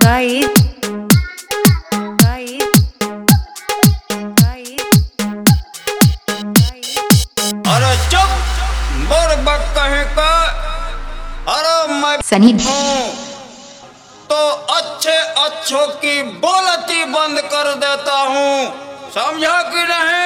अरे चुप बक कहे का। अरे मैं सनी तो अच्छे अच्छों की बोलती बंद कर देता हूँ, समझा कि नहीं?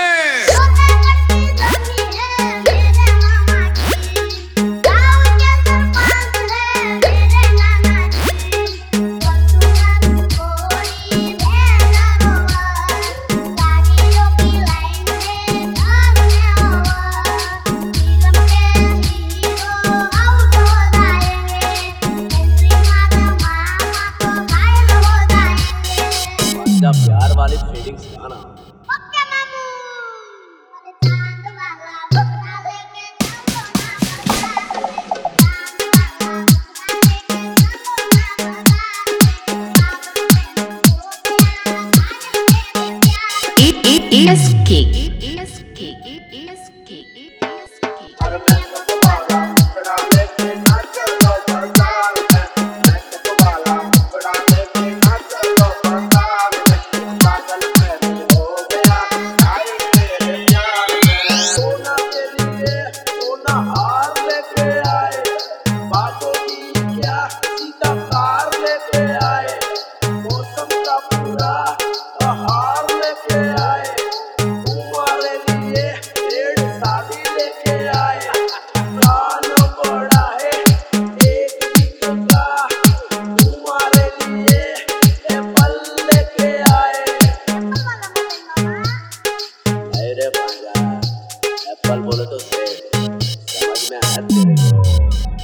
प्यार वाली फीलिंग्स गाना। एप्पल बोले तो समझ में आया तेरे को।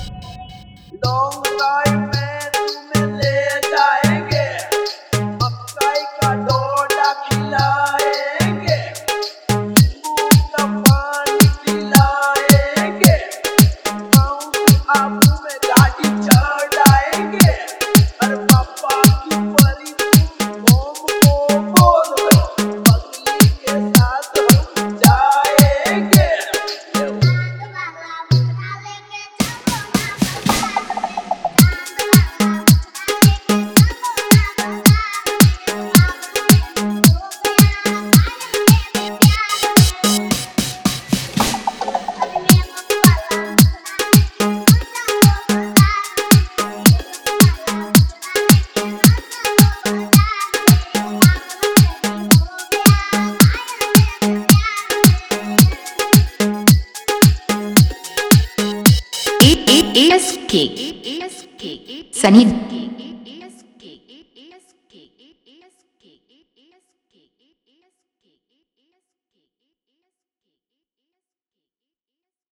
लॉन्ग ड्राइव में तुम्हें ले जाएंगे, मकई का डोडा खिलाएंगे, नींबू का पानी पिलाएंगे, माउंट आबू में गाड़ी चढ़ाएंगे। अरे पापा की परी तुम को बोल दो, पगली के साथ हम जाएंगे। सनी